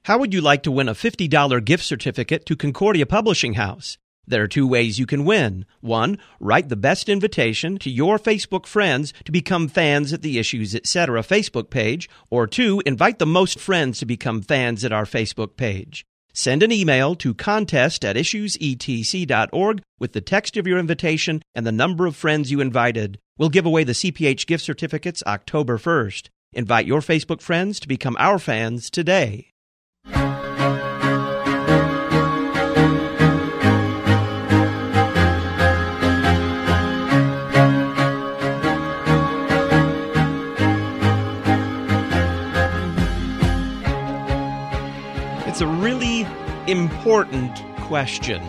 How would you like to win a $50 gift certificate to Concordia Publishing House? There are two ways you can win. One, write the best invitation to your Facebook friends to become fans at the Issues Etc. Facebook page, or two, invite the most friends to become fans at our Facebook page. Send an email to contest@issuesetc.org with the text of your invitation and the number of friends you invited. We'll give away the CPH gift certificates October 1st. Invite your Facebook friends to become our fans today. It's a really important question.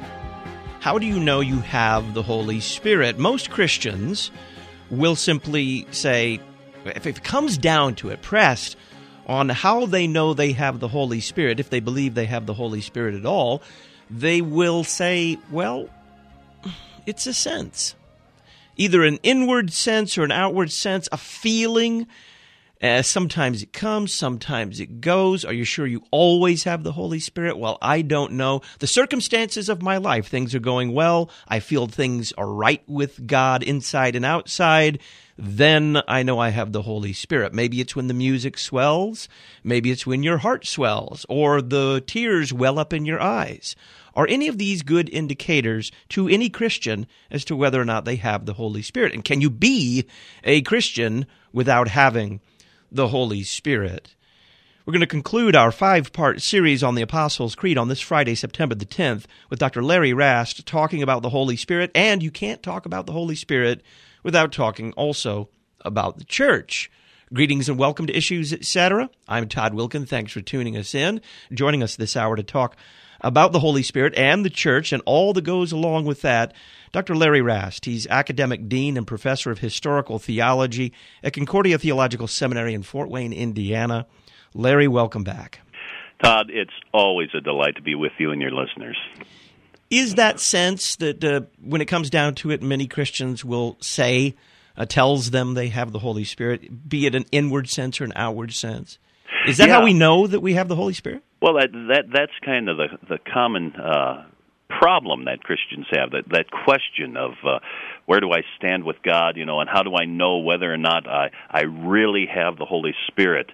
How do you know you have the Holy Spirit? Most Christians will simply say, if it comes down to it, pressed on how they know they have the Holy Spirit, if they believe they have the Holy Spirit at all, they will say, well, it's a sense. Either an inward sense or an outward sense, a feeling. Sometimes it comes, sometimes it goes. Are you sure you always have the Holy Spirit? Well, I don't know. The circumstances of my life, things are going well. I feel things are right with God inside and outside. Then I know I have the Holy Spirit. Maybe it's when the music swells. Maybe it's when your heart swells or the tears well up in your eyes. Are any of these good indicators to any Christian as to whether or not they have the Holy Spirit? And can you be a Christian without having the Holy Spirit? We're going to conclude our 5-part series on the Apostles' Creed on this Friday, September the 10th, with Dr. Larry Rast talking about the Holy Spirit. And you can't talk about the Holy Spirit without talking also about the church. Greetings and welcome to Issues Etc. I'm Todd Wilkin. Thanks for tuning us in, joining us this hour to talk about the Holy Spirit and the church and all that goes along with that. Dr. Larry Rast, he's academic dean and professor of historical theology at Concordia Theological Seminary in Fort Wayne, Indiana. Larry, welcome back. Todd, it's always a delight to be with you and your listeners. Is that sense that when it comes down to it, many Christians will say, tells them they have the Holy Spirit, be it an inward sense or an outward sense? Is that how we know that we have the Holy Spirit? Well, that's kind of the common problem that Christians have, that question of where do I stand with God, and how do I know whether or not I really have the Holy Spirit?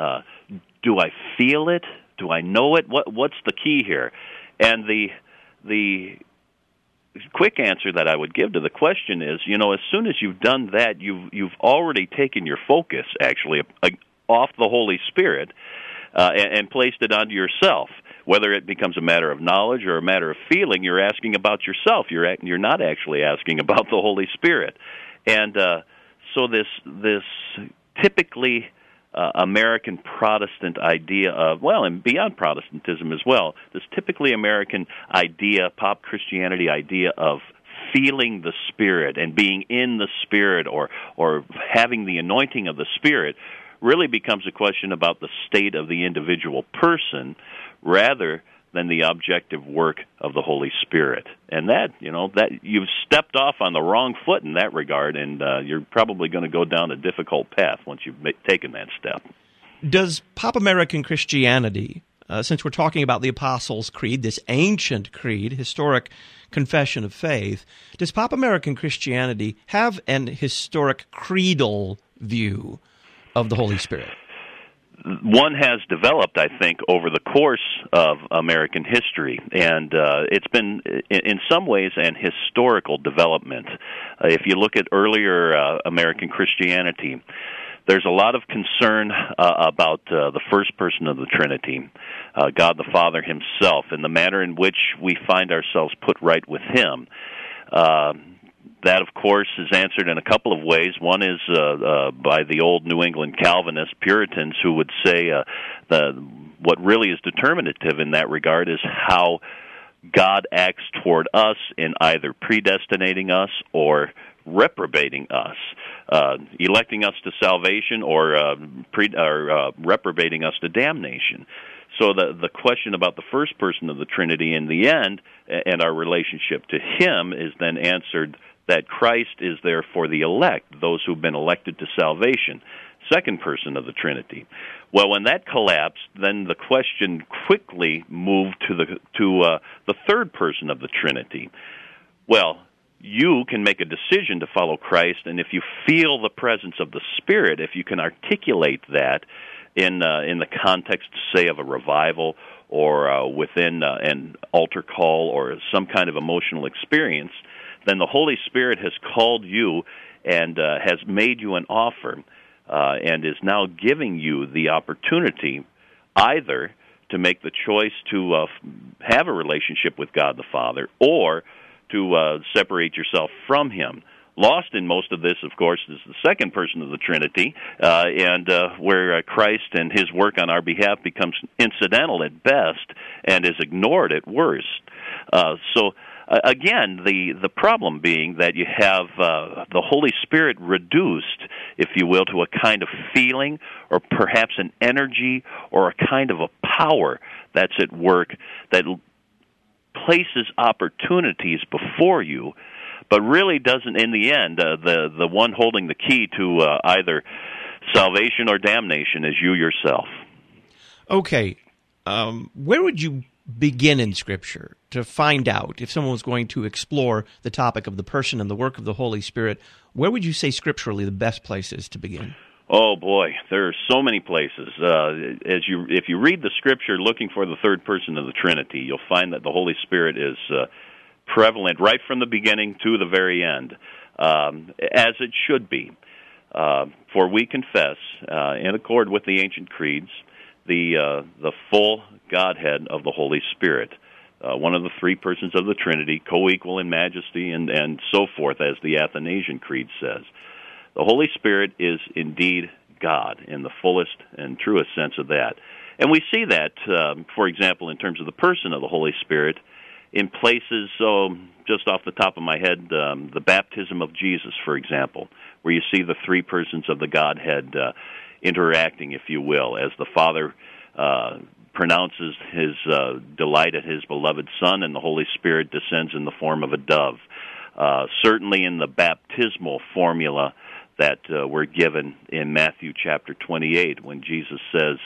Do I feel it? Do I know it? What's the key here? And the quick answer that I would give to the question is, as soon as you've done that, you've already taken your focus, actually, off the Holy Spirit and placed it onto yourself. Whether it becomes a matter of knowledge or a matter of feeling, you're asking about yourself. You're not actually asking about the Holy Spirit. And so this typically American Protestant idea of, and beyond Protestantism as well, this typically American idea, pop Christianity idea of feeling the Spirit and being in the Spirit or having the anointing of the Spirit really becomes a question about the state of the individual person rather than the objective work of the Holy Spirit. And that you've stepped off on the wrong foot in that regard, and you're probably going to go down a difficult path once you've taken that step. Does pop American Christianity, since we're talking about the Apostles' Creed, this ancient creed, historic confession of faith, does pop American Christianity have an historic creedal view of the Holy Spirit? One has developed, I think, over the course of American history, and it's been, in some ways, an historical development. If you look at earlier American Christianity, there's a lot of concern about the first person of the Trinity, God the Father himself, and the manner in which we find ourselves put right with him. That, of course, is answered in a couple of ways. One is by the old New England Calvinist Puritans, who would say what really is determinative in that regard is how God acts toward us in either predestinating us or reprobating us, electing us to salvation or reprobating us to damnation. So the question about the first person of the Trinity in the end and our relationship to him is then answered that Christ is there for the elect, those who've been elected to salvation. second person of the Trinity. Well, when that collapsed, then the question quickly moved to the third person of the Trinity. Well, you can make a decision to follow Christ, and if you feel the presence of the Spirit, if you can articulate that in the context, say, of a revival or within an altar call or some kind of emotional experience, then the Holy Spirit has called you and has made you an offer and is now giving you the opportunity either to make the choice to have a relationship with God the Father or to separate yourself from Him. Lost in most of this, of course, is the second person of the Trinity, and where Christ and His work on our behalf becomes incidental at best and is ignored at worst. Again, the problem being that you have the Holy Spirit reduced, if you will, to a kind of feeling or perhaps an energy or a kind of a power that's at work that places opportunities before you, but really doesn't, in the end, the one holding the key to either salvation or damnation is you yourself. Okay. Where would you begin in Scripture to find out, if someone was going to explore the topic of the person and the work of the Holy Spirit, where would you say scripturally the best place is to begin? Oh boy, there are so many places. If you read the Scripture looking for the third person of the Trinity, you'll find that the Holy Spirit is prevalent right from the beginning to the very end, as it should be. For we confess, in accord with the ancient creeds, the full Godhead of the Holy Spirit, one of the three persons of the Trinity, co-equal in majesty and so forth, as the Athanasian Creed says. The Holy Spirit is indeed God in the fullest and truest sense of that. And we see that, for example, in terms of the person of the Holy Spirit, in places, just off the top of my head, the baptism of Jesus, for example, where you see the three persons of the Godhead interacting, if you will, as the Father pronounces His delight at His beloved Son, and the Holy Spirit descends in the form of a dove. Certainly in the baptismal formula that we're given in Matthew chapter 28, when Jesus says,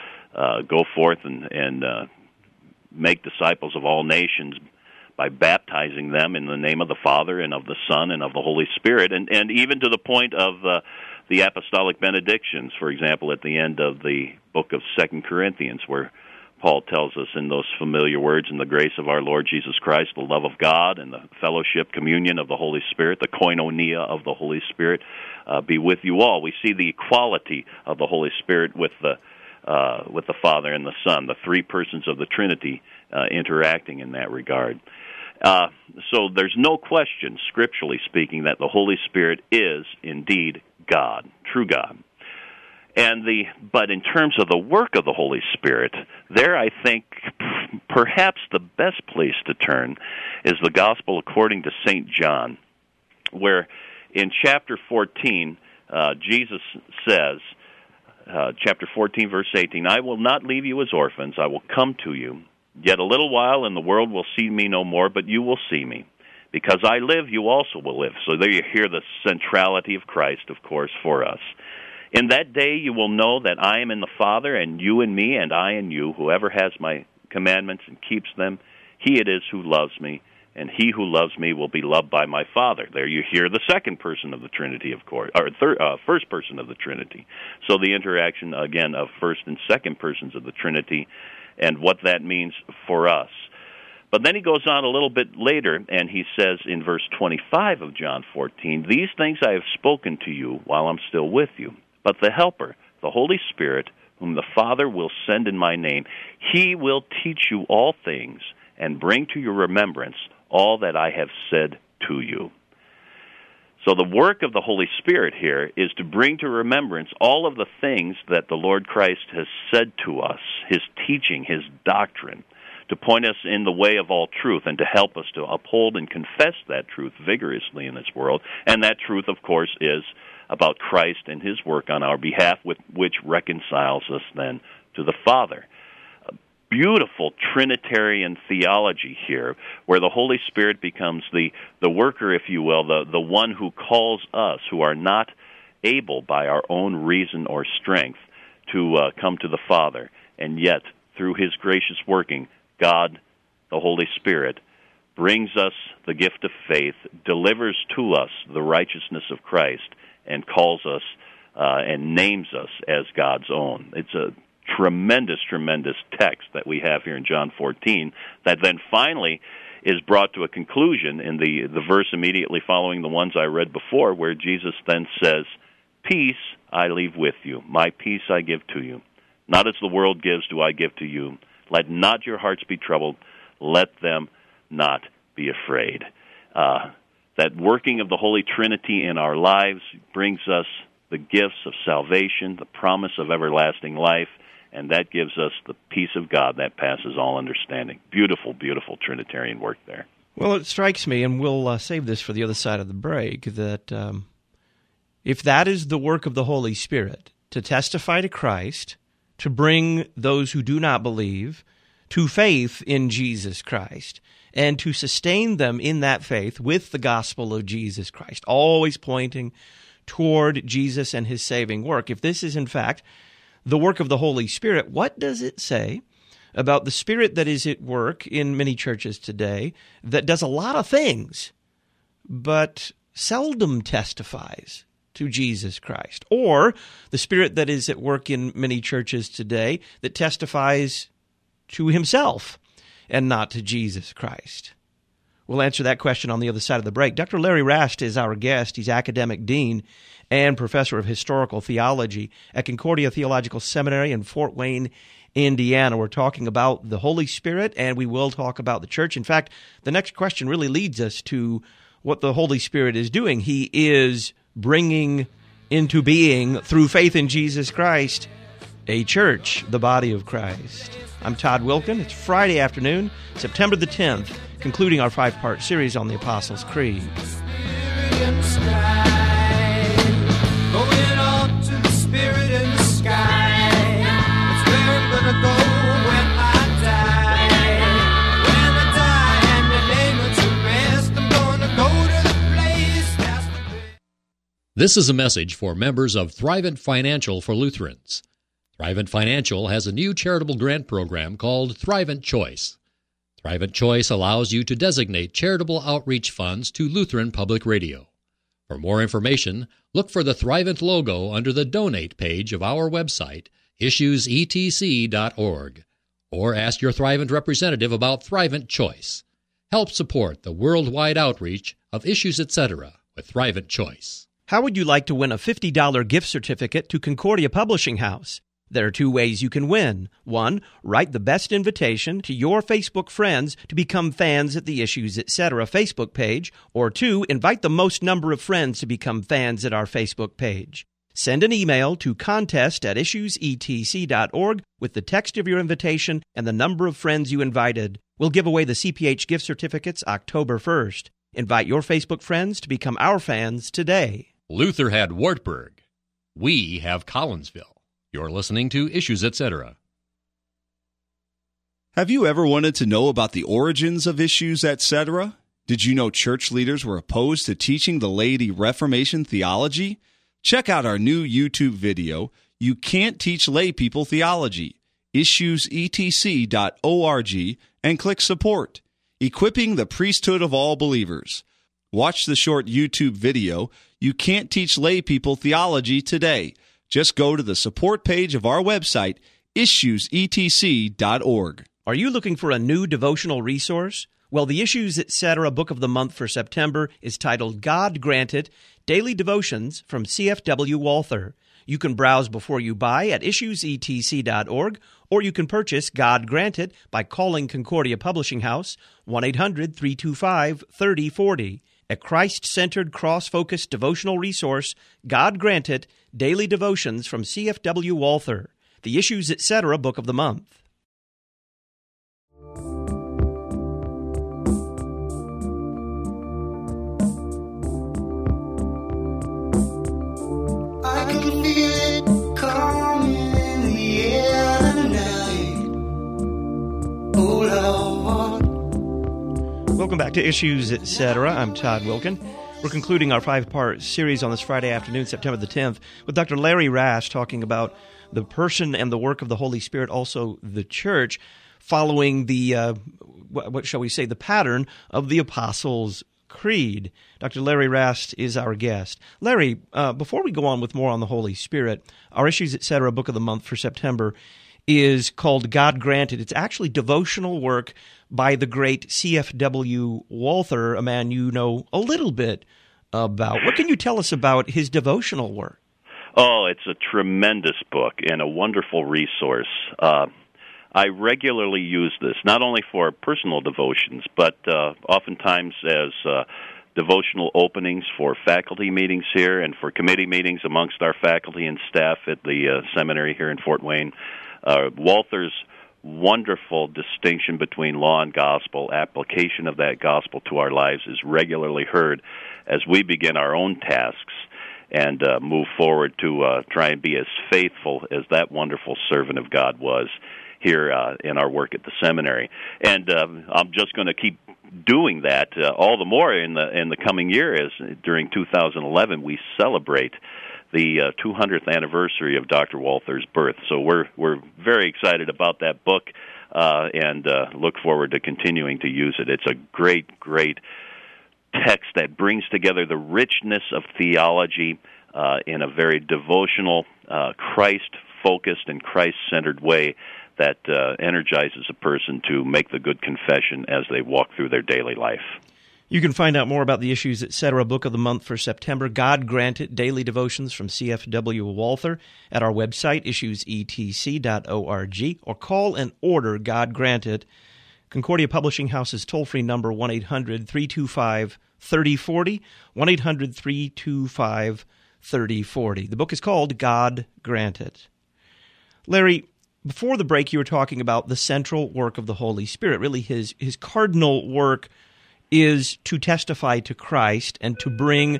go forth and make disciples of all nations by baptizing them in the name of the Father and of the Son and of the Holy Spirit, and even to the point of the apostolic benedictions, for example, at the end of the book of 2 Corinthians, where Paul tells us in those familiar words, in the grace of our Lord Jesus Christ, the love of God and the fellowship, communion of the Holy Spirit, the koinonia of the Holy Spirit, be with you all. We see the equality of the Holy Spirit with the Father and the Son, the three persons of the Trinity interacting in that regard. So there's no question, scripturally speaking, that the Holy Spirit is indeed God, true God. But in terms of the work of the Holy Spirit, there I think perhaps the best place to turn is the Gospel according to St. John, where in chapter 14, Jesus says, chapter 14, verse 18, I will not leave you as orphans, I will come to you. Yet a little while, and the world will see me no more, but you will see me. Because I live, you also will live. So there you hear the centrality of Christ, of course, for us. In that day you will know that I am in the Father, and you in me, and I in you. Whoever has my commandments and keeps them, he it is who loves me, and he who loves me will be loved by my Father. There you hear the second person of the Trinity, of course, or first person of the Trinity. So the interaction, again, of first and second persons of the Trinity, and what that means for us. But then he goes on a little bit later, and he says in verse 25 of John 14, these things I have spoken to you while I'm still with you. But the Helper, the Holy Spirit, whom the Father will send in my name, he will teach you all things and bring to your remembrance all that I have said to you. So the work of the Holy Spirit here is to bring to remembrance all of the things that the Lord Christ has said to us, His teaching, His doctrine, to point us in the way of all truth and to help us to uphold and confess that truth vigorously in this world. And that truth, of course, is about Christ and His work on our behalf, which reconciles us then to the Father. A beautiful Trinitarian theology here, where the Holy Spirit becomes the worker, if you will, the one who calls us, who are not able by our own reason or strength to come to the Father. And yet, through His gracious working, God, the Holy Spirit, brings us the gift of faith, delivers to us the righteousness of Christ, and calls us and names us as God's own. It's a tremendous, tremendous text that we have here in John 14 that then finally is brought to a conclusion in the verse immediately following the ones I read before, where Jesus then says, "Peace I leave with you, my peace I give to you. Not as the world gives do I give to you. Let not your hearts be troubled, let them not be afraid." That working of the Holy Trinity in our lives brings us the gifts of salvation, the promise of everlasting life, and that gives us the peace of God that passes all understanding. Beautiful, beautiful Trinitarian work there. Well, it strikes me, and we'll save this for the other side of the break, that if that is the work of the Holy Spirit, to testify to Christ, to bring those who do not believe to faith in Jesus Christ, and to sustain them in that faith with the gospel of Jesus Christ, always pointing toward Jesus and His saving work. If this is, in fact, the work of the Holy Spirit, what does it say about the Spirit that is at work in many churches today that does a lot of things, but seldom testifies to Jesus Christ? Or the Spirit that is at work in many churches today that testifies to Himself and not to Jesus Christ? We'll answer that question on the other side of the break. Dr. Larry Rast is our guest. He's academic dean and professor of historical theology at Concordia Theological Seminary in Fort Wayne, Indiana. We're talking about the Holy Spirit, and we will talk about the church. In fact, the next question really leads us to what the Holy Spirit is doing. He is bringing into being, through faith in Jesus Christ, a church, the body of Christ. I'm Todd Wilkin. It's Friday afternoon, September the 10th, concluding our 5-part series on the Apostles' Creed. This is a message for members of Thrivent Financial for Lutherans. Thrivent Financial has a new charitable grant program called Thrivent Choice. Thrivent Choice allows you to designate charitable outreach funds to Lutheran Public Radio. For more information, look for the Thrivent logo under the Donate page of our website, issuesetc.org, or ask your Thrivent representative about Thrivent Choice. Help support the worldwide outreach of Issues Etc. with Thrivent Choice. How would you like to win a $50 gift certificate to Concordia Publishing House? There are 2 ways you can win. 1, write the best invitation to your Facebook friends to become fans at the Issues Etc. Facebook page, or 2, invite the most number of friends to become fans at our Facebook page. Send an email to contest@issuesetc.org with the text of your invitation and the number of friends you invited. We'll give away the CPH gift certificates October 1st. Invite your Facebook friends to become our fans today. Luther had Wartburg. We have Collinsville. You're listening to Issues Etc. Have you ever wanted to know about the origins of Issues Etc.? Did you know church leaders were opposed to teaching the laity Reformation theology? Check out our new YouTube video, You Can't Teach Lay People Theology, issuesetc.org, and click Support, Equipping the Priesthood of All Believers. Watch the short YouTube video, You Can't Teach Lay People Theology, today. Just go to the support page of our website, issuesetc.org. Are you looking for a new devotional resource? Well, the Issues Etc. Book of the Month for September is titled God Granted, Daily Devotions from C.F.W. Walther. You can browse before you buy at issuesetc.org, or you can purchase God Granted by calling Concordia Publishing House, 1-800-325-3040. A Christ-centered, cross-focused devotional resource, God Granted, Daily Devotions from C.F.W. Walther, the Issues Etc. Book of the Month. I can feel it coming in the air tonight. Oh, Lord. Welcome back to Issues Etc. I'm Todd Wilkin. We're concluding our 5-part series on this Friday afternoon, September the 10th, with Dr. Larry Rast talking about the person and the work of the Holy Spirit, also the church, following the, what shall we say, the pattern of the Apostles' Creed. Dr. Larry Rast is our guest. Larry, before we go on with more on the Holy Spirit, our Issues Etc. Book of the Month for September is called God Granted. It's actually devotional work by the great C.F.W. Walther, a man you know a little bit about. What can you tell us about his devotional work? Oh, it's a tremendous book and a wonderful resource. I regularly use this, not only for personal devotions, but oftentimes as devotional openings for faculty meetings here and for committee meetings amongst our faculty and staff at the seminary here in Fort Wayne. Walther's wonderful distinction between law and gospel, application of that gospel to our lives, is regularly heard as we begin our own tasks and move forward to try and be as faithful as that wonderful servant of God was here in our work at the seminary. And I'm just going to keep doing that all the more in the coming year, as during 2011 we celebrate the 200th anniversary of Dr. Walther's birth. So we're very excited about that book and look forward to continuing to use it. It's a great text that brings together the richness of theology in a very devotional, Christ-focused and Christ-centered way that energizes a person to make the good confession as they walk through their daily life. You can find out more about the Issues Etc. Book of the Month for September, God Granted, Daily Devotions from C.F.W. Walther, at our website, issuesetc.org, or call and order God Granted. Concordia Publishing House's toll-free number, 1-800-325-3040, 1-800-325-3040. The book is called God Granted. Larry, before the break, you were talking about the central work of the Holy Spirit. Really, his cardinal work is to testify to Christ and to bring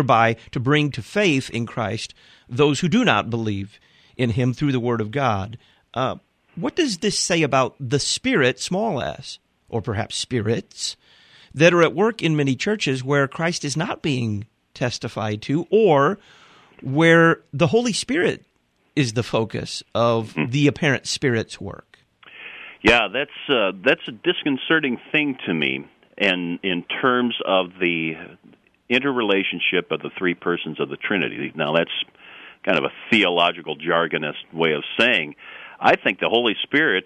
to faith in Christ those who do not believe in him through the Word of God. What does this say about the Spirit, small s, or perhaps spirits, that are at work in many churches where Christ is not being testified to, or where the Holy Spirit is the focus of the apparent Spirit's work? Yeah, that's a disconcerting thing to me. And in terms of the interrelationship of the three persons of the Trinity, now that's kind of a theological jargonist way of saying, I think the Holy Spirit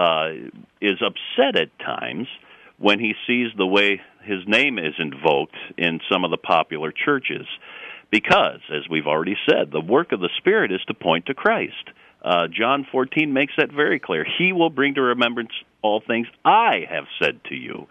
is upset at times when he sees the way his name is invoked in some of the popular churches. Because, as we've already said, the work of the Spirit is to point to Christ. John 14 makes that very clear. He will bring to remembrance all things I have said to you.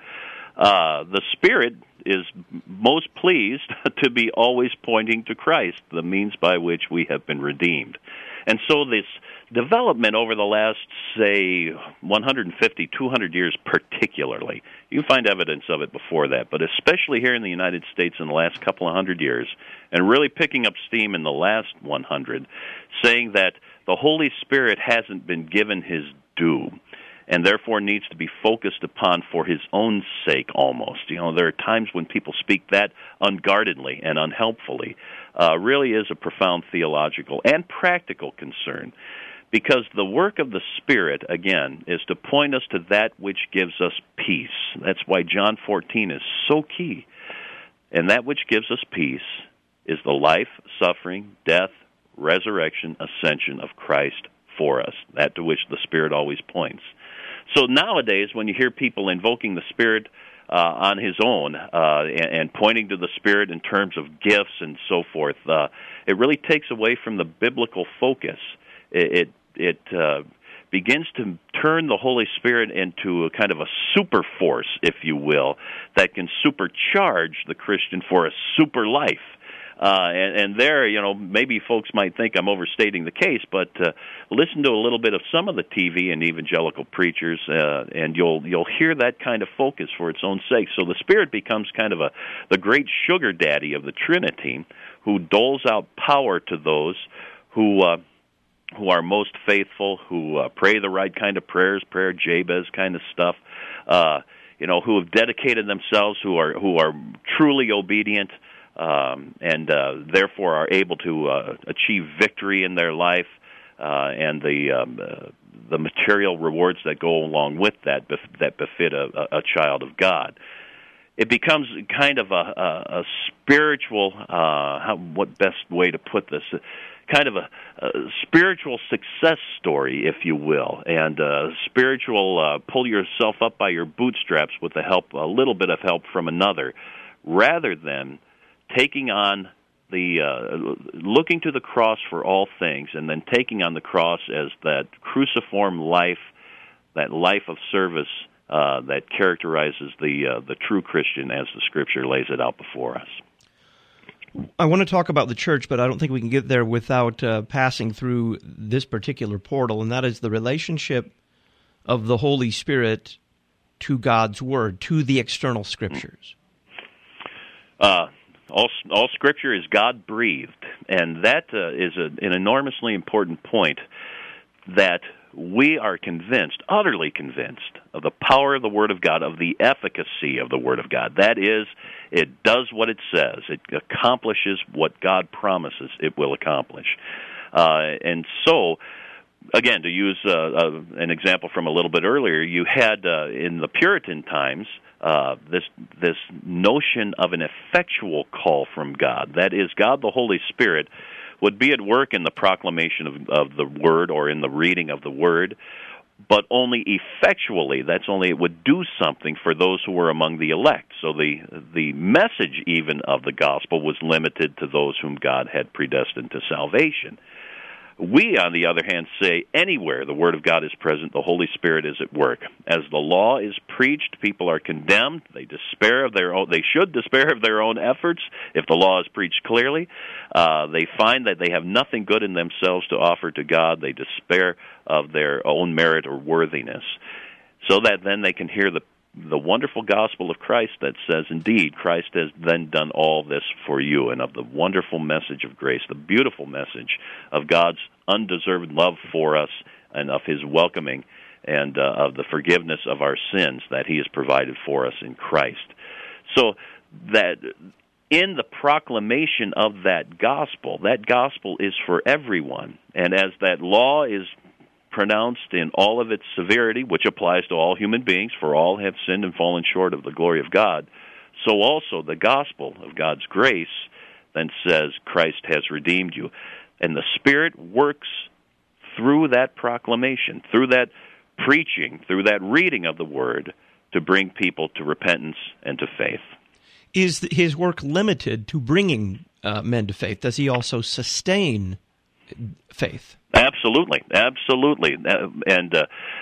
The Spirit is most pleased to be always pointing to Christ, the means by which we have been redeemed. And so this development over the last, say, 150, 200 years particularly, you find evidence of it before that, but especially here in the United States in the last couple of hundred years, and really picking up steam in the last 100, saying that the Holy Spirit hasn't been given his due, and therefore needs to be focused upon for his own sake almost. You know, there are times when people speak that unguardedly and unhelpfully. Really is a profound theological and practical concern, because the work of the Spirit, again, is to point us to that which gives us peace. That's why John 14 is so key. And that which gives us peace is the life, suffering, death, resurrection, ascension of Christ for us, that to which the Spirit always points. So nowadays, when you hear people invoking the Spirit on his own and pointing to the Spirit in terms of gifts and so forth, it really takes away from the biblical focus. It begins to turn the Holy Spirit into a kind of a super force, if you will, that can supercharge the Christian for a super life. And there, you know, maybe folks might think I'm overstating the case, but listen to a little bit of some of the TV and evangelical preachers, and you'll hear that kind of focus for its own sake. So the Spirit becomes kind of the great sugar daddy of the Trinity, who doles out power to those who are most faithful, who pray the right kind of prayers, prayer Jabez kind of stuff, who have dedicated themselves, who are truly obedient. and therefore are able to achieve victory in their life, and the material rewards that go along with that befit a child of God. It becomes kind of a spiritual, what best way to put this, kind of a spiritual success story, if you will, and spiritual pull yourself up by your bootstraps with a little bit of help from another, rather than taking on looking to the cross for all things, and then taking on the cross as that cruciform life, that life of service that characterizes the true Christian as the Scripture lays it out before us. I want to talk about the church, but I don't think we can get there without passing through this particular portal, and that is the relationship of the Holy Spirit to God's Word, to the external Scriptures. All Scripture is God-breathed, and that is an enormously important point, that we are convinced, utterly convinced, of the power of the Word of God, of the efficacy of the Word of God. That is, it does what it says. It accomplishes what God promises it will accomplish. And so, again, to use an example from a little bit earlier, you had in the Puritan times this notion of an effectual call from God. That is, God the Holy Spirit would be at work in the proclamation of the Word or in the reading of the Word, but only effectually. That's only it would do something for those who were among the elect. So the message even of the gospel was limited to those whom God had predestined to salvation. We, on the other hand, say anywhere the Word of God is present, the Holy Spirit is at work. As the law is preached, people are condemned. They should despair of their own efforts if the law is preached clearly. They find that they have nothing good in themselves to offer to God. They despair of their own merit or worthiness, so that then they can hear the wonderful gospel of Christ that says, indeed, Christ has then done all this for you, and of the wonderful message of grace, the beautiful message of God's undeserved love for us, and of His welcoming, and of the forgiveness of our sins that He has provided for us in Christ. So that in the proclamation of that gospel is for everyone, and as that law is pronounced in all of its severity, which applies to all human beings, for all have sinned and fallen short of the glory of God, so also the gospel of God's grace then says Christ has redeemed you. And the Spirit works through that proclamation, through that preaching, through that reading of the Word, to bring people to repentance and to faith. Is His work limited to bringing men to faith? Does He also sustain faith? Absolutely. And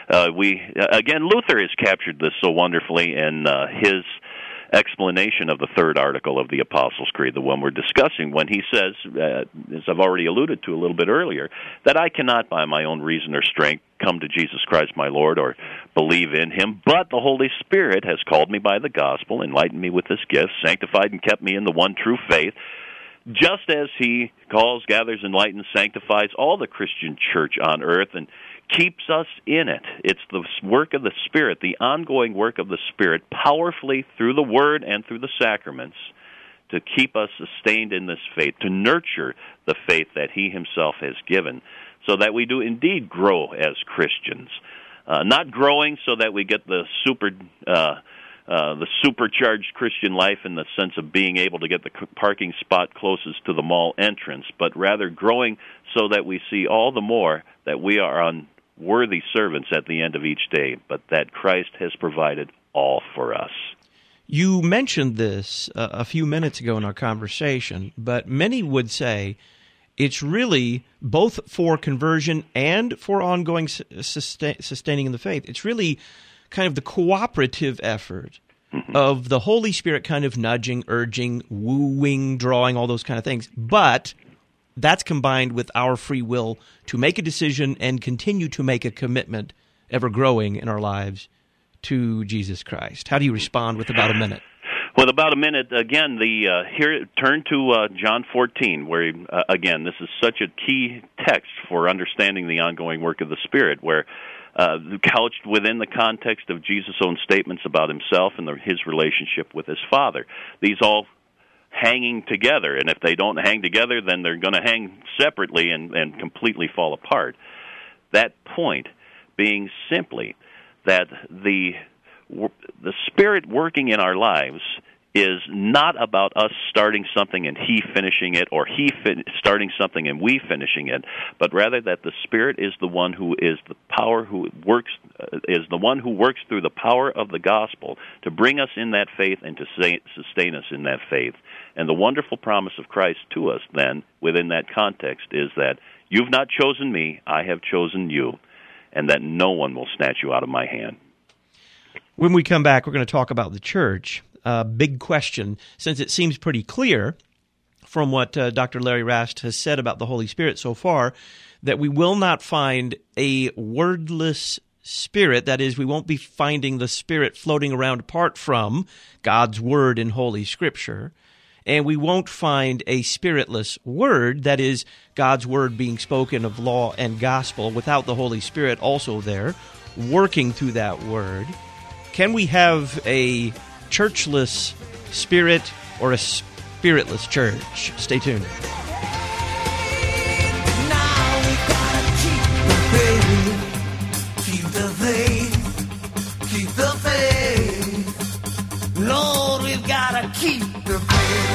Luther has captured this so wonderfully in his explanation of the third article of the Apostles' Creed, the one we're discussing, when he says, as I've already alluded to a little bit earlier, that I cannot by my own reason or strength come to Jesus Christ my Lord or believe in Him, but the Holy Spirit has called me by the gospel, enlightened me with this gift, sanctified and kept me in the one true faith, just as He calls, gathers, enlightens, sanctifies all the Christian church on earth and keeps us in it. It's the work of the Spirit, the ongoing work of the Spirit, powerfully through the Word and through the sacraments, to keep us sustained in this faith, to nurture the faith that He Himself has given, so that we do indeed grow as Christians. Not growing so that we get the supercharged Christian life in the sense of being able to get the parking spot closest to the mall entrance, but rather growing so that we see all the more that we are unworthy servants at the end of each day, but that Christ has provided all for us. You mentioned this a few minutes ago in our conversation, but many would say it's really both for conversion and for ongoing sustaining in the faith. It's really kind of the cooperative effort of the Holy Spirit kind of nudging, urging, wooing, drawing, all those kind of things. But that's combined with our free will to make a decision and continue to make a commitment, ever growing in our lives, to Jesus Christ. How do you respond with about a minute? With about a minute, again, here turn to John 14, where, again, this is such a key text for understanding the ongoing work of the Spirit, where couched within the context of Jesus' own statements about Himself and His relationship with His Father. These all hanging together. And if they don't hang together, then they're going to hang separately and completely fall apart. That point being simply that the Spirit working in our lives is not about us starting something and He finishing it, or starting something and we finishing it, but rather that the Spirit is the one who is the power, who works, is the one who works through the power of the gospel to bring us in that faith and to sustain us in that faith. And the wonderful promise of Christ to us then, within that context, is that you've not chosen me, I have chosen you, and that no one will snatch you out of my hand. When we come back, we're going to talk about the church. Big question, since it seems pretty clear from what Dr. Larry Rast has said about the Holy Spirit so far, that we will not find a wordless Spirit. That is, we won't be finding the Spirit floating around apart from God's Word in Holy Scripture. And we won't find a spiritless Word, that is, God's Word being spoken of law and gospel, without the Holy Spirit also there, working through that Word. Can we have a churchless spirit or a spiritless church? Stay tuned. Now we gotta keep the faith, keep the faith. Lord, we've gotta keep the faith.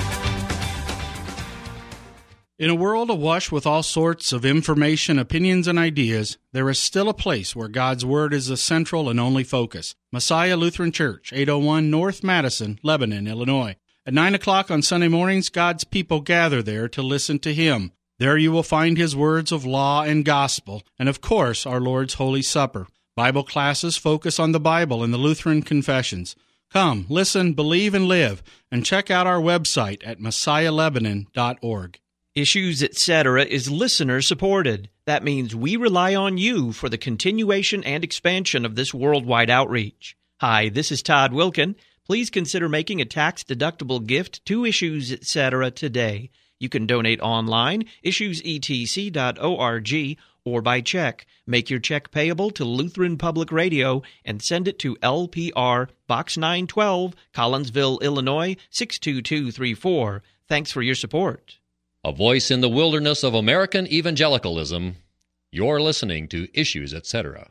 In a world awash with all sorts of information, opinions, and ideas, there is still a place where God's Word is the central and only focus. Messiah Lutheran Church, 801 North Madison, Lebanon, Illinois. At 9 o'clock on Sunday mornings, God's people gather there to listen to Him. There you will find His words of law and gospel, and of course, our Lord's Holy Supper. Bible classes focus on the Bible and the Lutheran confessions. Come, listen, believe, and live, and check out our website at messiahlebanon.org. Issues, Etc. is listener-supported. That means we rely on you for the continuation and expansion of this worldwide outreach. Hi, this is Todd Wilkin. Please consider making a tax-deductible gift to Issues, Etc. today. You can donate online, issuesetc.org, or by check. Make your check payable to Lutheran Public Radio and send it to LPR, Box 912, Collinsville, Illinois, 62234. Thanks for your support. A voice in the wilderness of American evangelicalism. You're listening to Issues, Etc.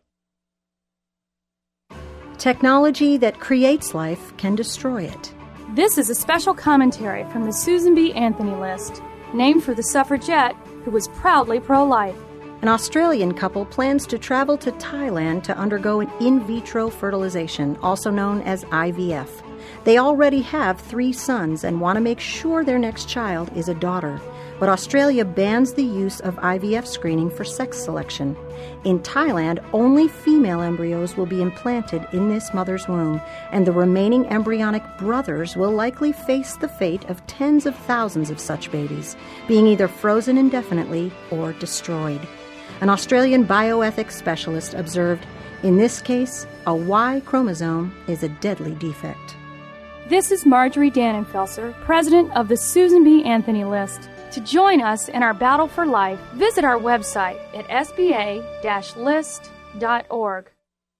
Technology that creates life can destroy it. This is a special commentary from the Susan B. Anthony List, named for the suffragette who was proudly pro-life. An Australian couple plans to travel to Thailand to undergo an in vitro fertilization, also known as IVF. They already have 3 sons and want to make sure their next child is a daughter. But Australia bans the use of IVF screening for sex selection. In Thailand, only female embryos will be implanted in this mother's womb, and the remaining embryonic brothers will likely face the fate of tens of thousands of such babies, being either frozen indefinitely or destroyed. An Australian bioethics specialist observed, in this case, a Y chromosome is a deadly defect. This is Marjorie Dannenfelser, president of the Susan B. Anthony List. To join us in our battle for life, visit our website at sba-list.org.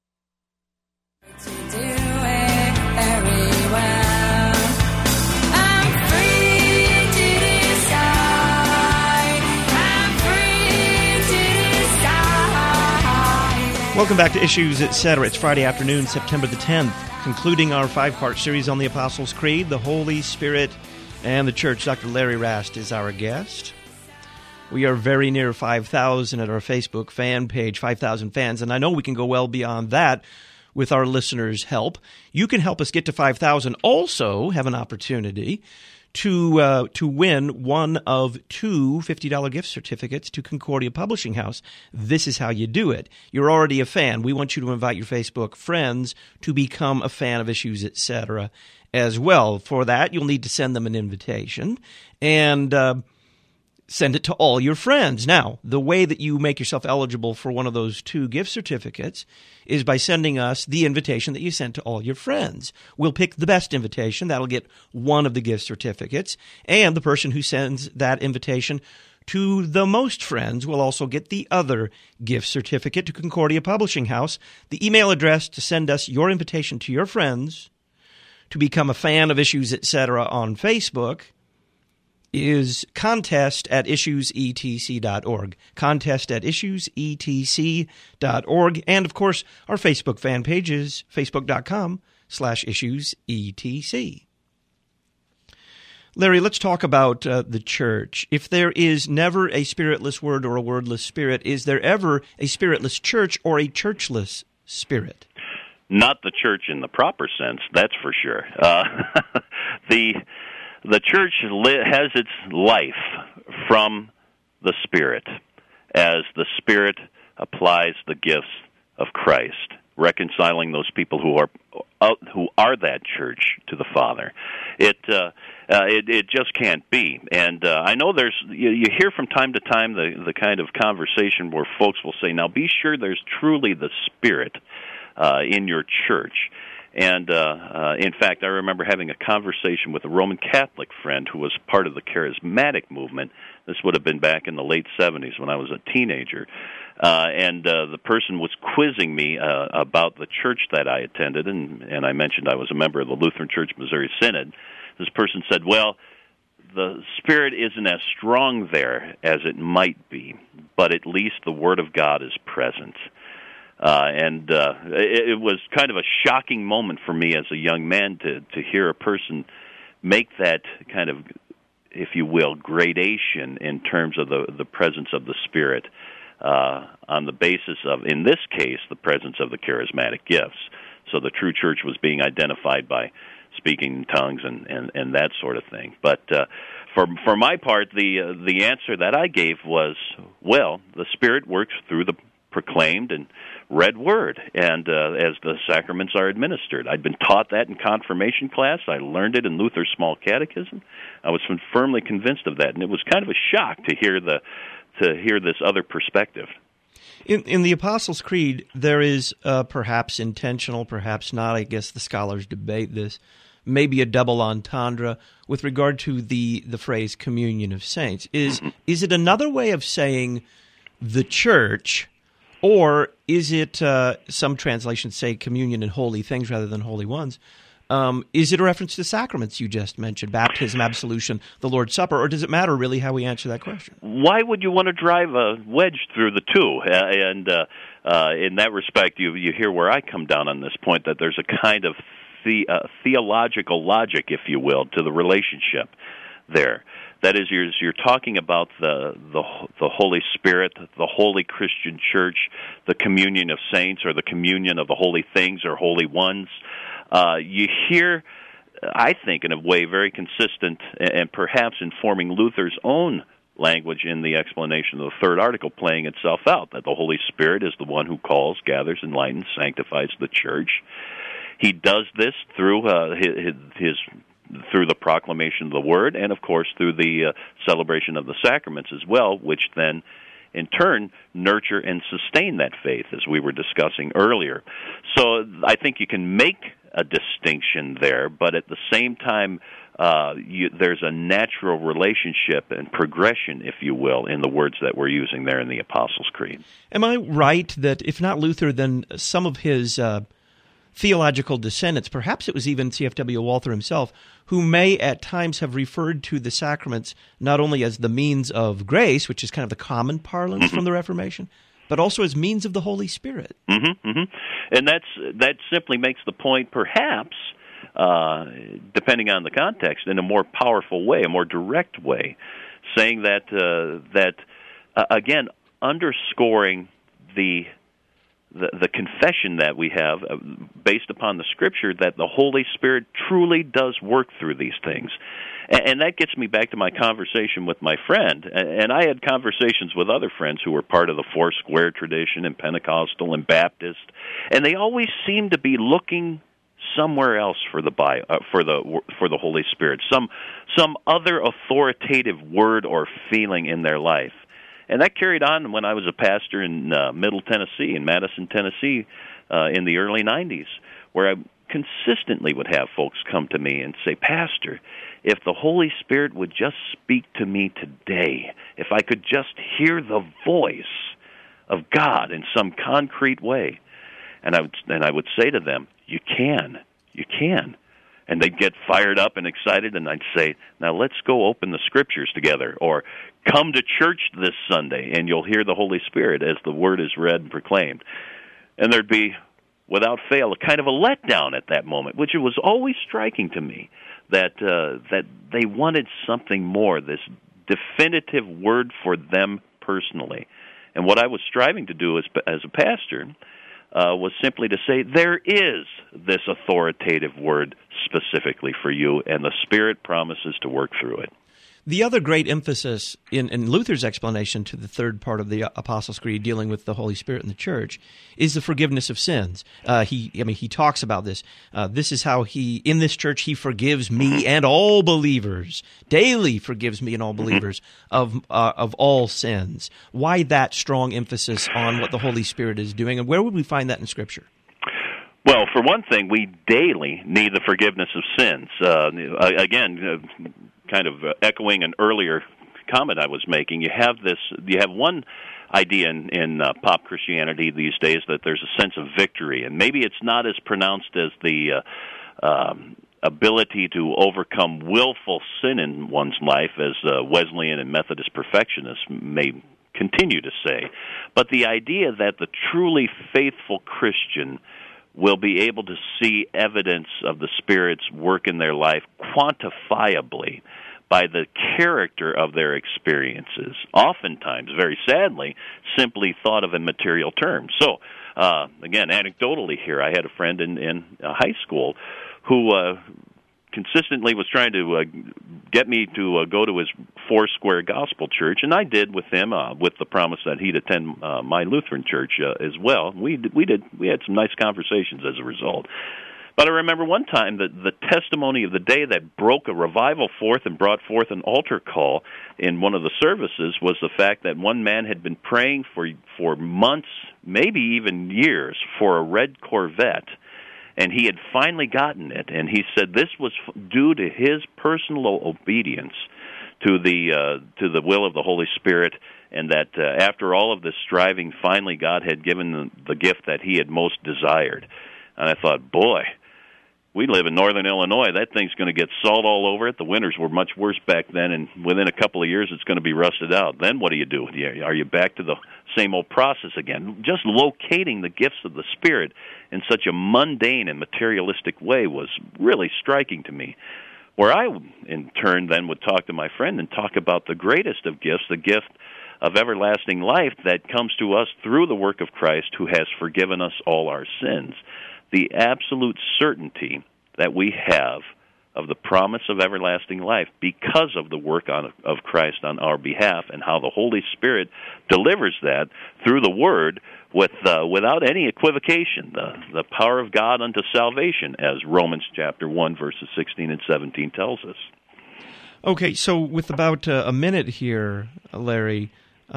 Welcome back to Issues, Etc. It's Friday afternoon, September the 10th, concluding our 5-part series on the Apostles' Creed, the Holy Spirit, and the Church. Dr. Larry Rast is our guest. We are very near 5,000 at our Facebook fan page, 5,000 fans, and I know we can go well beyond that with our listeners' help. You can help us get to 5,000. Also have an opportunity to win one of 2 $50 gift certificates to Concordia Publishing House. This is how you do it. You're already a fan. We want you to invite your Facebook friends to become a fan of Issues, Etc. as well. For that, you'll need to send them an invitation and send it to all your friends. Now, the way that you make yourself eligible for one of those 2 gift certificates is by sending us the invitation that you sent to all your friends. We'll pick the best invitation. That'll get one of the gift certificates. And the person who sends that invitation to the most friends will also get the other gift certificate to Concordia Publishing House. The email address to send us your invitation to your friends to become a fan of Issues Etc. on Facebook is contest@issuesetc.org. Contest@issuesetc.org. And, of course, our Facebook fan page is facebook.com/issuesetc. Larry, let's talk about the church. If there is never a spiritless word or a wordless spirit, is there ever a spiritless church or a churchless spirit? Not the church in the proper sense, that's for sure. The church has its life from the Spirit as the Spirit applies the gifts of Christ, reconciling those people who are that church to the Father. It just can't be. And I know you hear from time to time the kind of conversation where folks will say, now be sure there's truly the Spirit in your church. And in fact, I remember having a conversation with a Roman Catholic friend who was part of the charismatic movement. This would have been back in the late 70s when I was a teenager. And the person was quizzing me about the church that I attended, and I mentioned I was a member of the Lutheran Church Missouri Synod. This person said, well, the Spirit isn't as strong there as it might be, but at least the Word of God is present. It was kind of a shocking moment for me as a young man to hear a person make that kind of, if you will, gradation in terms of the presence of the Spirit on the basis of, in this case, the presence of the charismatic gifts. So the true church was being identified by speaking in tongues and that sort of thing. But for my part, the answer that I gave was, well, the Spirit works through the proclaimed and read word, and as the sacraments are administered. I'd been taught that in confirmation class. I learned it in Luther's Small Catechism. I was firmly convinced of that, and it was kind of a shock to hear this other perspective. In the Apostles' Creed, there is perhaps intentional, perhaps not. I guess the scholars debate this. Maybe a double entendre with regard to the phrase "communion of saints." Is it another way of saying the church? Or is it, some translations say communion and holy things rather than holy ones? Is it a reference to the sacraments you just mentioned, baptism, absolution, the Lord's Supper, or does it matter really how we answer that question? Why would you want to drive a wedge through the two? And in that respect, you hear where I come down on this point, that there's a kind of theological logic, if you will, to the relationship there. That is, you're talking about the Holy Spirit, the holy Christian church, the communion of saints, or the communion of the holy things or holy ones. You hear, I think, in a way very consistent and perhaps informing Luther's own language in the explanation of the third article playing itself out, that the Holy Spirit is the one who calls, gathers, enlightens, sanctifies the church. He does this through through the proclamation of the Word, and of course through the celebration of the sacraments as well, which then in turn nurture and sustain that faith, as we were discussing earlier. So I think you can make a distinction there, but at the same time there's a natural relationship and progression, if you will, in the words that we're using there in the Apostles' Creed. Am I right that if not Luther, then some of his theological descendants, perhaps it was even C.F.W. Walther himself, who may at times have referred to the sacraments not only as the means of grace, which is kind of the common parlance from the Reformation, but also as means of the Holy Spirit. And that simply makes the point, perhaps, depending on the context, in a more powerful way, a more direct way, saying that again, underscoring the confession that we have based upon the Scripture that the Holy Spirit truly does work through these things. And that gets me back to my conversation with my friend. And I had conversations with other friends who were part of the Four Square tradition and Pentecostal and Baptist, and they always seem to be looking somewhere else for the Holy Spirit, some other authoritative word or feeling in their life. And that carried on when I was a pastor in Middle Tennessee, in Madison, Tennessee, in the early 90s, where I consistently would have folks come to me and say, "Pastor, if the Holy Spirit would just speak to me today, if I could just hear the voice of God in some concrete way." And I would say to them, you can. And they'd get fired up and excited, and I'd say, now let's go open the Scriptures together, or come to church this Sunday, and you'll hear the Holy Spirit as the Word is read and proclaimed. And there'd be, without fail, a kind of a letdown at that moment, which it was always striking to me, that they wanted something more, this definitive word for them personally. And what I was striving to do as a pastor was simply to say, there is this authoritative word specifically for you, and the Spirit promises to work through it. The other great emphasis in Luther's explanation to the third part of the Apostles' Creed dealing with the Holy Spirit in the church is the forgiveness of sins. He talks about this. This is how in this church, he forgives me and all believers, daily forgives me and all believers of all sins. Why that strong emphasis on what the Holy Spirit is doing, and where would we find that in Scripture? Well, for one thing, we daily need the forgiveness of sins. Kind of echoing an earlier comment I was making, you have one idea in pop Christianity these days that there's a sense of victory, and maybe it's not as pronounced as the ability to overcome willful sin in one's life as Wesleyan and Methodist perfectionists may continue to say, but the idea that the truly faithful Christian will be able to see evidence of the Spirit's work in their life quantifiably by the character of their experiences, oftentimes, very sadly, simply thought of in material terms. So, again, anecdotally here, I had a friend in high school who consistently was trying to get me to go to his Foursquare Gospel Church, and I did with him, with the promise that he'd attend my Lutheran church as well. We had some nice conversations as a result. But I remember one time that the testimony of the day that broke a revival forth and brought forth an altar call in one of the services was the fact that one man had been praying for months, maybe even years, for a red Corvette. And he had finally gotten it, and he said this was due to his personal obedience to the will of the Holy Spirit, and that after all of this striving, finally God had given the gift that he had most desired. And I thought, boy, we live in northern Illinois. That thing's going to get salt all over it. The winters were much worse back then, and within a couple of years, it's going to be rusted out. Then what do you do? Are you back to the same old process again? Just locating the gifts of the Spirit in such a mundane and materialistic way was really striking to me. Where I, in turn, then would talk to my friend and talk about the greatest of gifts, the gift of everlasting life that comes to us through the work of Christ, who has forgiven us all our sins. The absolute certainty that we have of the promise of everlasting life because of the work of Christ on our behalf, and how the Holy Spirit delivers that through the Word without any equivocation, the power of God unto salvation, as Romans chapter 1, verses 16 and 17 tells us. Okay, so with about a minute here, Larry,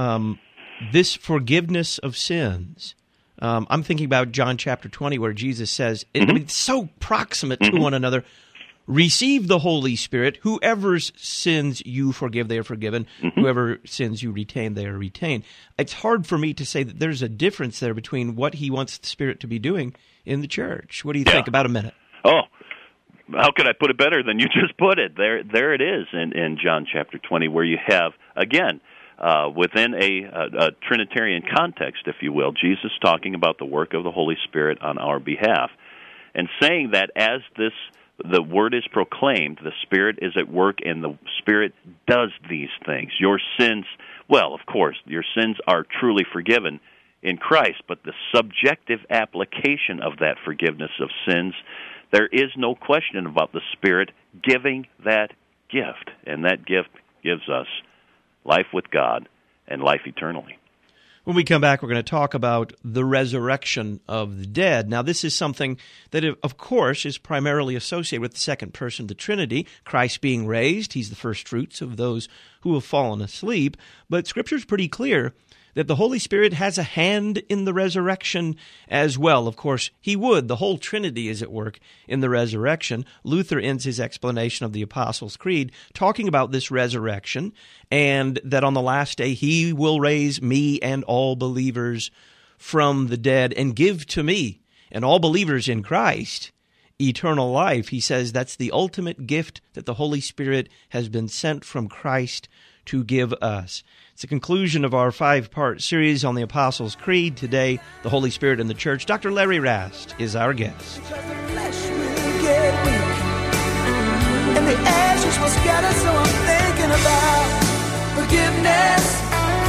this forgiveness of sins, I'm thinking about John chapter 20, where Jesus says, it's so proximate to one another, receive the Holy Spirit. Whoever's sins you forgive, they are forgiven. Whoever sins you retain, they are retained. It's hard for me to say that there's a difference there between what he wants the Spirit to be doing in the church. What do you think? About a minute. Oh, how could I put it better than you just put it? There it is in John chapter 20, where you have, again, within a Trinitarian context, if you will, Jesus talking about the work of the Holy Spirit on our behalf, and saying that as the Word is proclaimed, the Spirit is at work, and the Spirit does these things. Your sins, well, of course, your sins are truly forgiven in Christ, but the subjective application of that forgiveness of sins, there is no question about the Spirit giving that gift, and that gift gives us life with God and life eternally. When we come back, we're going to talk about the resurrection of the dead. Now, this is something that, of course, is primarily associated with the second person of the Trinity, Christ being raised. He's the first fruits of those who have fallen asleep. But Scripture is pretty clear that the Holy Spirit has a hand in the resurrection as well. Of course, he would. The whole Trinity is at work in the resurrection. Luther ends his explanation of the Apostles' Creed talking about this resurrection, and that on the last day he will raise me and all believers from the dead and give to me and all believers in Christ eternal life. He says that's the ultimate gift that the Holy Spirit has been sent from Christ to give us. It's the conclusion of our 5-part series on the Apostles' Creed. Today, the Holy Spirit in the Church. Dr. Larry Rast is our guest. Because the flesh will get weak, and the ashes will scatter, so I'm thinking about forgiveness,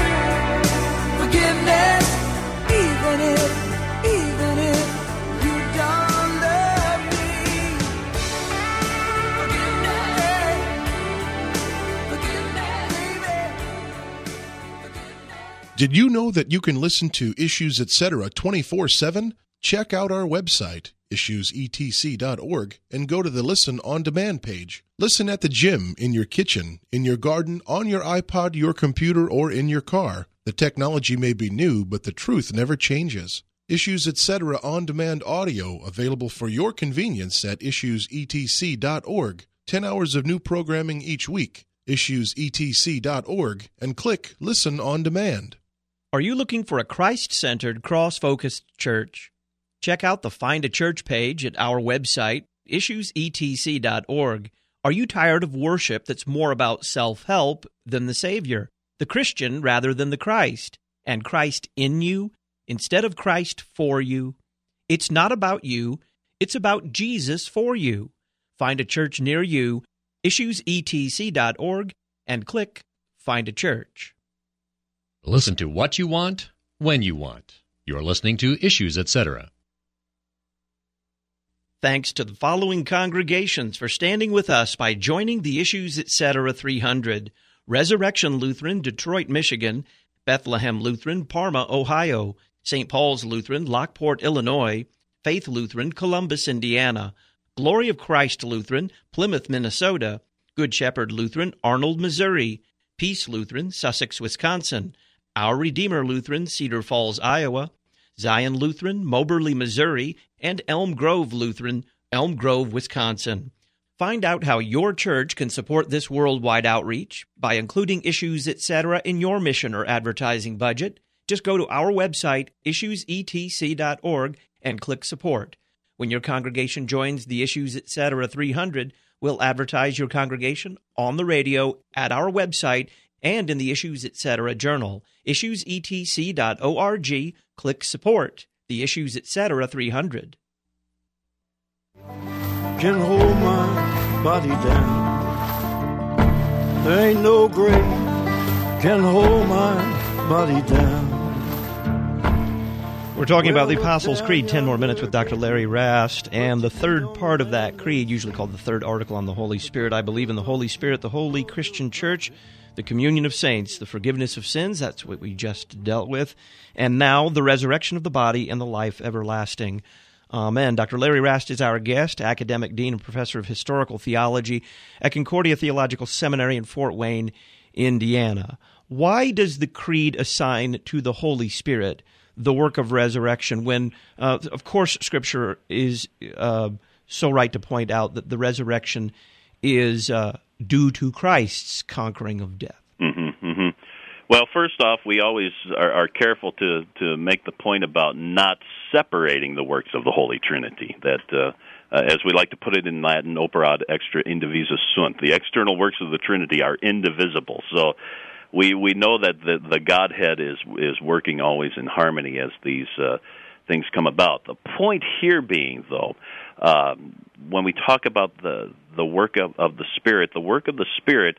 even if you don't love me. Forgiveness, baby. Did you know that you can listen to Issues Etc. 24/7? Check out our website, issuesetc.org, and go to the Listen on Demand page. Listen at the gym, in your kitchen, in your garden, on your iPod, your computer, or in your car. The technology may be new, but the truth never changes. Issues Etc. On Demand audio available for your convenience at issuesetc.org. 10 hours of new programming each week. Issuesetc.org, and click Listen on Demand. Are you looking for a Christ-centered, cross-focused church? Check out the Find a Church page at our website, issuesetc.org. Are you tired of worship that's more about self-help than the Savior, the Christian rather than the Christ, and Christ in you instead of Christ for you? It's not about you, it's about Jesus for you. Find a church near you, issuesetc.org, and click Find a Church. Listen to what you want, when you want. You're listening to Issues Etc. Thanks to the following congregations for standing with us by joining the Issues Etc. 300. Resurrection Lutheran, Detroit, Michigan; Bethlehem Lutheran, Parma, Ohio; St. Paul's Lutheran, Lockport, Illinois; Faith Lutheran, Columbus, Indiana; Glory of Christ Lutheran, Plymouth, Minnesota; Good Shepherd Lutheran, Arnold, Missouri; Peace Lutheran, Sussex, Wisconsin; Our Redeemer Lutheran, Cedar Falls, Iowa; Zion Lutheran, Moberly, Missouri; and Elm Grove Lutheran, Elm Grove, Wisconsin. Find out how your church can support this worldwide outreach by including Issues Etc. in your mission or advertising budget. Just go to our website, issuesetc.org, and click Support. When your congregation joins the Issues Etc. 300, we'll advertise your congregation on the radio, at our website, and in the Issues Etc. journal. issuesetc.org, click Support. The Issues Etc. 300. Can hold my body down. There ain't no grave can hold my body down. We're talking about the Apostles' Creed, 10 more minutes with Dr. Larry Rast, and the third part of that creed, usually called the third article on the Holy Spirit. I believe in the Holy Spirit, the Holy Christian Church, the communion of saints, the forgiveness of sins, that's what we just dealt with, and now the resurrection of the body and the life everlasting. Amen. Dr. Larry Rast is our guest, academic dean and professor of historical theology at Concordia Theological Seminary in Fort Wayne, Indiana. Why does the creed assign to the Holy Spirit the work of resurrection when, of course, Scripture is so right to point out that the resurrection is due to Christ's conquering of death? Well, first off, we always are careful to make the point about not separating the works of the Holy Trinity, that, as we like to put it in Latin, opera ad extra indivisa sunt. The external works of the Trinity are indivisible. So we know that the Godhead is working always in harmony as these things come about. The point here being, though, when we talk about the work of the Spirit, the work of the Spirit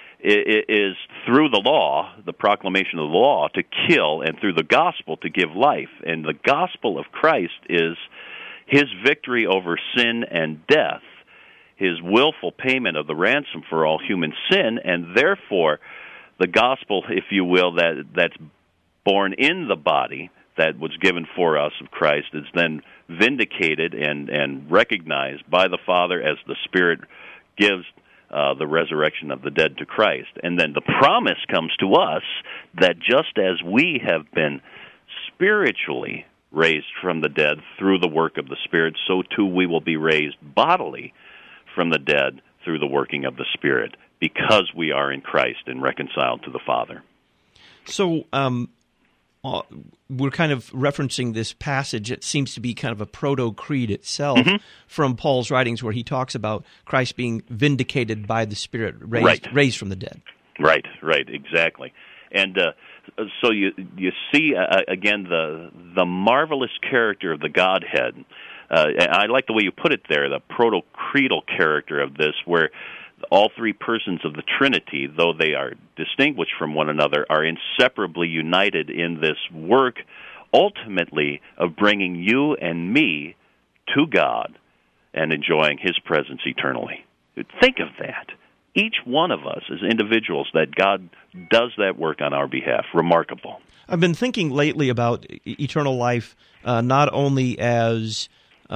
is through the law, the proclamation of the law, to kill, and through the gospel to give life. And the gospel of Christ is His victory over sin and death, His willful payment of the ransom for all human sin, and therefore the gospel, if you will, that's born in the body, that was given for us of Christ, is then vindicated and recognized by the Father as the Spirit gives the resurrection of the dead to Christ. And then the promise comes to us that just as we have been spiritually raised from the dead through the work of the Spirit, so too we will be raised bodily from the dead through the working of the Spirit, because we are in Christ and reconciled to the Father. So, we're kind of referencing this passage. It seems to be kind of a proto-creed itself from Paul's writings, where he talks about Christ being vindicated by the Spirit, raised from the dead. Right, exactly. And so you see, again, the marvelous character of the Godhead. And I like the way you put it there, the proto-creedal character of this, where all three persons of the Trinity, though they are distinguished from one another, are inseparably united in this work, ultimately, of bringing you and me to God and enjoying His presence eternally. Think of that. Each one of us as individuals, that God does that work on our behalf. Remarkable. I've been thinking lately about eternal life, not only as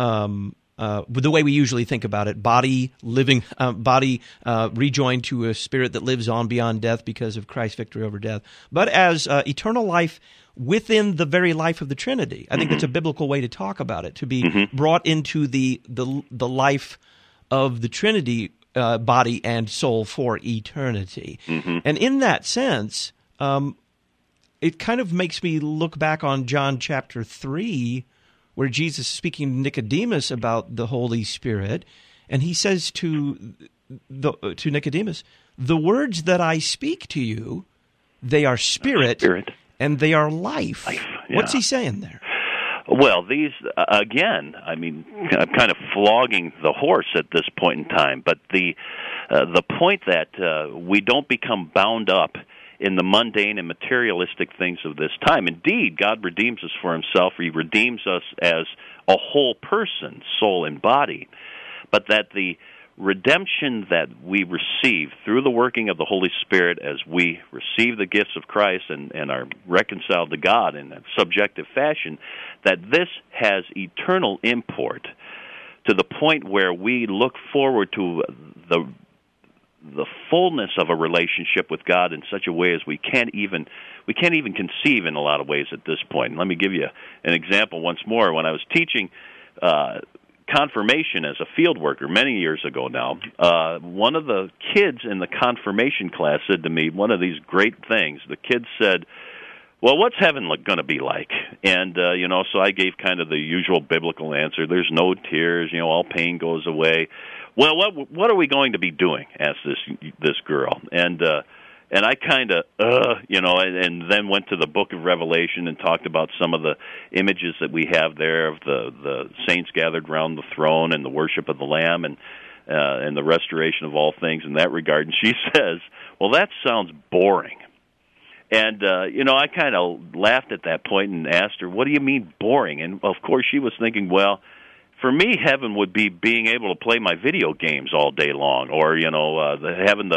the way we usually think about it, body rejoined to a spirit that lives on beyond death because of Christ's victory over death, but as eternal life within the very life of the Trinity. I think that's a biblical way to talk about it, to be brought into the life of the Trinity, body and soul for eternity. And in that sense, it kind of makes me look back on John chapter 3, where Jesus is speaking to Nicodemus about the Holy Spirit, and he says to Nicodemus, "The words that I speak to you, they are spirit. And they are life." Yeah. What's he saying there? Well, these, again, I mean, I'm kind of flogging the horse at this point in time, but the point that we don't become bound up in the mundane and materialistic things of this time. Indeed, God redeems us for Himself. He redeems us as a whole person, soul and body. But that the redemption that we receive through the working of the Holy Spirit as we receive the gifts of Christ and are reconciled to God in a subjective fashion, that this has eternal import to the point where we look forward to the fullness of a relationship with God in such a way as we can't even conceive in a lot of ways at this point. And let me give you an example once more. When I was teaching confirmation as a field worker many years ago now, one of the kids in the confirmation class said to me one of these great things. The kid said, "Well, what's heaven going to be like?" And, so I gave kind of the usual biblical answer. There's no tears, all pain goes away. "Well, what are we going to be doing?" asked this girl. And I kind of, and then went to the book of Revelation and talked about some of the images that we have there of the saints gathered around the throne and the worship of the Lamb and the restoration of all things in that regard. And she says, "Well, that sounds boring." And, I kind of laughed at that point and asked her, "What do you mean boring?" And, of course, she was thinking, well, for me, heaven would be being able to play my video games all day long, or having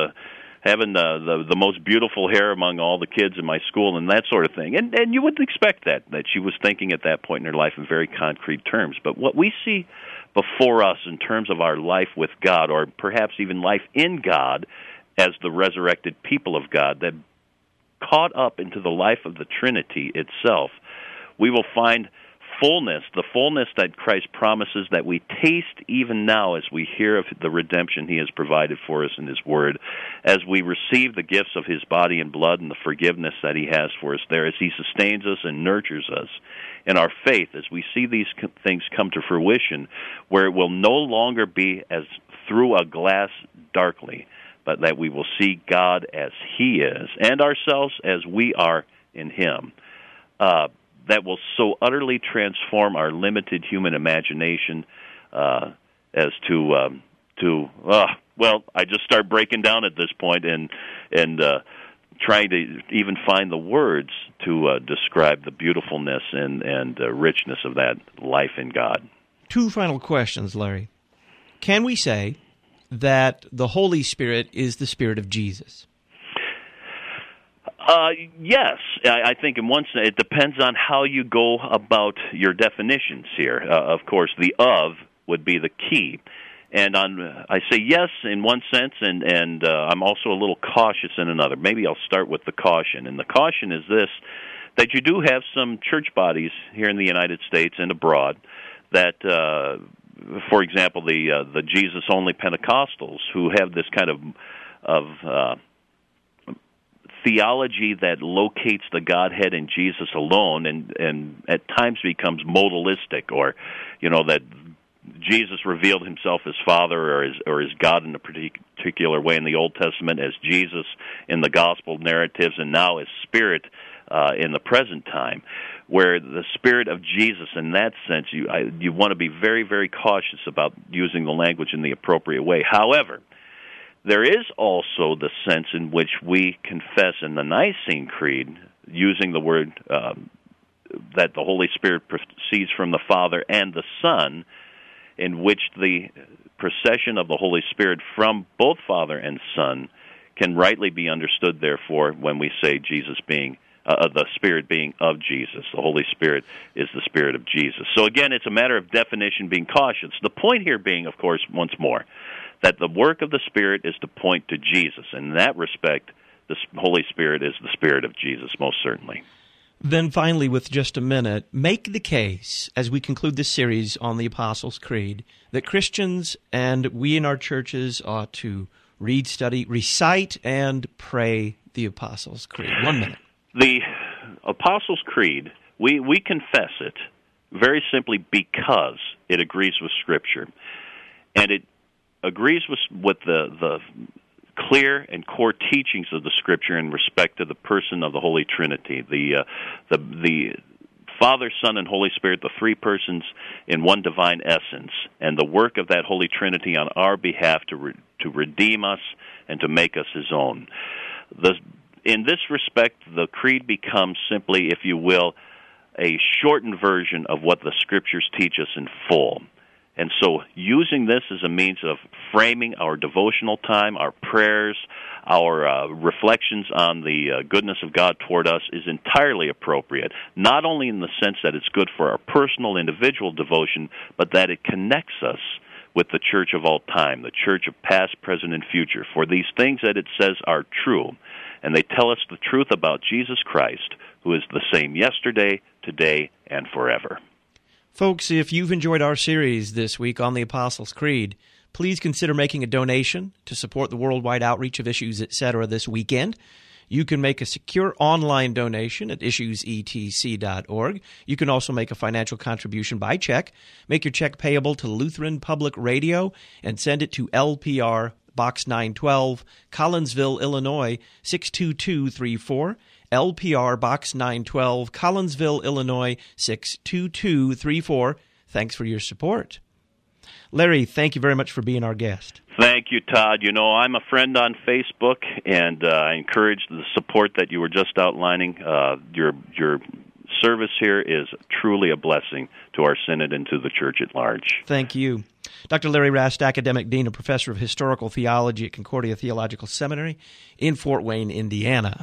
the most beautiful hair among all the kids in my school and that sort of thing. And you would expect that she was thinking at that point in her life in very concrete terms. But what we see before us in terms of our life with God, or perhaps even life in God as the resurrected people of God, that caught up into the life of the Trinity itself, we will find the fullness that Christ promises that we taste even now as we hear of the redemption He has provided for us in His Word, as we receive the gifts of His body and blood and the forgiveness that He has for us there, as He sustains us and nurtures us in our faith, as we see these things come to fruition, where it will no longer be as through a glass darkly, but that we will see God as He is and ourselves as we are in Him. That will so utterly transform our limited human imagination as to I just start breaking down at this point and trying to even find the words to describe the beautifulness and richness of that life in God. Two final questions, Larry. Can we say that the Holy Spirit is the Spirit of Jesus? Yes, I think in one sense it depends on how you go about your definitions here. Of course, the "of" would be the key, and I say yes in one sense, and I'm also a little cautious in another. Maybe I'll start with the caution, and the caution is this: that you do have some church bodies here in the United States and abroad that, for example, the Jesus-only Pentecostals, who have this kind of theology that locates the Godhead in Jesus alone, and at times becomes modalistic, or that Jesus revealed himself as Father or as God in a particular way in the Old Testament, as Jesus in the gospel narratives, and now as Spirit in the present time, where the Spirit of Jesus, in that sense, you want to be very, very cautious about using the language in the appropriate way. However, there is also the sense in which we confess in the Nicene Creed, using the word that the Holy Spirit proceeds from the Father and the Son, in which the procession of the Holy Spirit from both Father and Son can rightly be understood, therefore, when we say Jesus being the Spirit being of Jesus. The Holy Spirit is the Spirit of Jesus. So again, it's a matter of definition, being cautious. The point here being, of course, once more, that the work of the Spirit is to point to Jesus. In that respect, the Holy Spirit is the Spirit of Jesus, most certainly. Then finally, with just a minute, make the case, as we conclude this series on the Apostles' Creed, that Christians and we in our churches ought to read, study, recite, and pray the Apostles' Creed. 1 minute. The Apostles' Creed, we confess it very simply because it agrees with Scripture. And it agrees with the clear and core teachings of the Scripture in respect to the person of the Holy Trinity, the Father, Son, and Holy Spirit, the three persons in one divine essence, and the work of that Holy Trinity on our behalf to redeem us and to make us His own. In this respect, the Creed becomes simply, if you will, a shortened version of what the Scriptures teach us in full. And so using this as a means of framing our devotional time, our prayers, our reflections on the goodness of God toward us is entirely appropriate, not only in the sense that it's good for our personal, individual devotion, but that it connects us with the church of all time, the church of past, present, and future. For these things that it says are true, and they tell us the truth about Jesus Christ, who is the same yesterday, today, and forever. Folks, if you've enjoyed our series this week on the Apostles' Creed, please consider making a donation to support the worldwide outreach of Issues, etc. this weekend. You can make a secure online donation at issuesetc.org. You can also make a financial contribution by check. Make your check payable to Lutheran Public Radio and send it to LPR Box 912, Collinsville, Illinois, 62234. LPR Box 912, Collinsville, Illinois, 62234. Thanks for your support. Larry, thank you very much for being our guest. Thank you, Todd. I'm a friend on Facebook, and I encourage the support that you were just outlining. Your service here is truly a blessing to our Synod and to the Church at large. Thank you. Dr. Larry Rast, Academic Dean and Professor of Historical Theology at Concordia Theological Seminary in Fort Wayne, Indiana.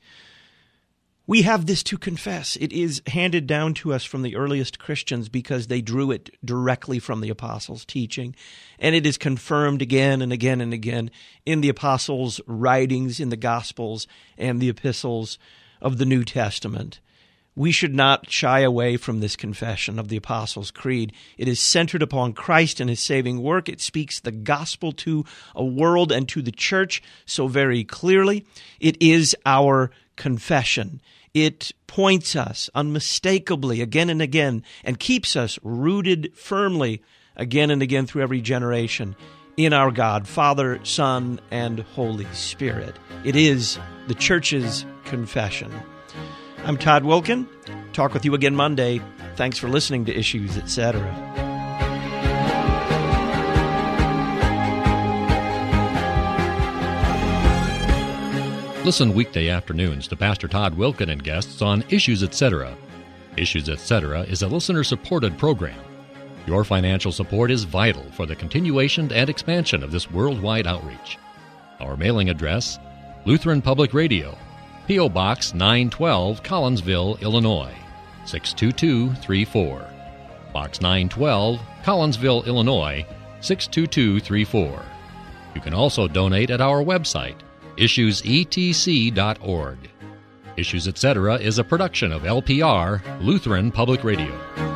We have this to confess. It is handed down to us from the earliest Christians because they drew it directly from the apostles' teaching. And it is confirmed again and again and again in the apostles' writings, in the Gospels, and the epistles of the New Testament. We should not shy away from this confession of the Apostles' Creed. It is centered upon Christ and His saving work. It speaks the gospel to a world and to the church so very clearly. It is our confession. It points us unmistakably again and again and keeps us rooted firmly again and again through every generation in our God, Father, Son, and Holy Spirit. It is the church's confession. I'm Todd Wilkin. Talk with you again Monday. Thanks for listening to Issues, etc. Listen weekday afternoons to Pastor Todd Wilkin and guests on Issues, Etc. Issues, Etc. is a listener-supported program. Your financial support is vital for the continuation and expansion of this worldwide outreach. Our mailing address, Lutheran Public Radio, P.O. Box 912, Collinsville, Illinois, 62234. Box 912, Collinsville, Illinois, 62234. You can also donate at our website, issuesetc.org. Issues, Etc. is a production of LPR, Lutheran Public Radio.